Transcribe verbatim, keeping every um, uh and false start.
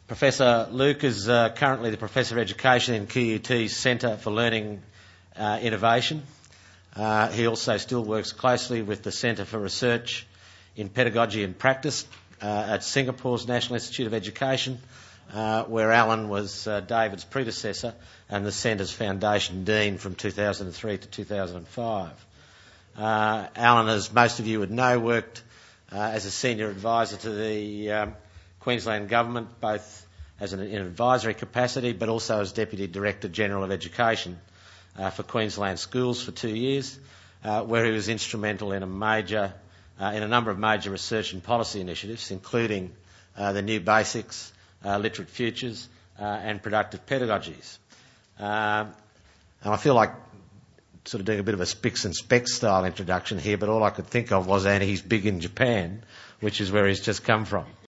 Professor Luke is uh, currently the Professor of Education in Q U T's Centre for Learning uh, Innovation. Uh, he also still works closely with the Centre for Research in Pedagogy and Practice uh, at Singapore's National Institute of Education, uh, where Alan was uh, David's predecessor and the Centre's Foundation Dean from two thousand three to two thousand five. Uh, Alan, as most of you would know, worked uh, as a senior advisor to the um, Queensland Government, both as an, in an advisory capacity but also as Deputy Director General of Education uh, for Queensland Schools for two years, uh, where he was instrumental in a major, uh, in a number of major research and policy initiatives, including uh, the New Basics, uh, Literate Futures, uh, and Productive Pedagogies. Uh, and I feel like sort of doing a bit of a Spicks and Specks style introduction here, but all I could think of was, and he's big in Japan, which is where he's just come from.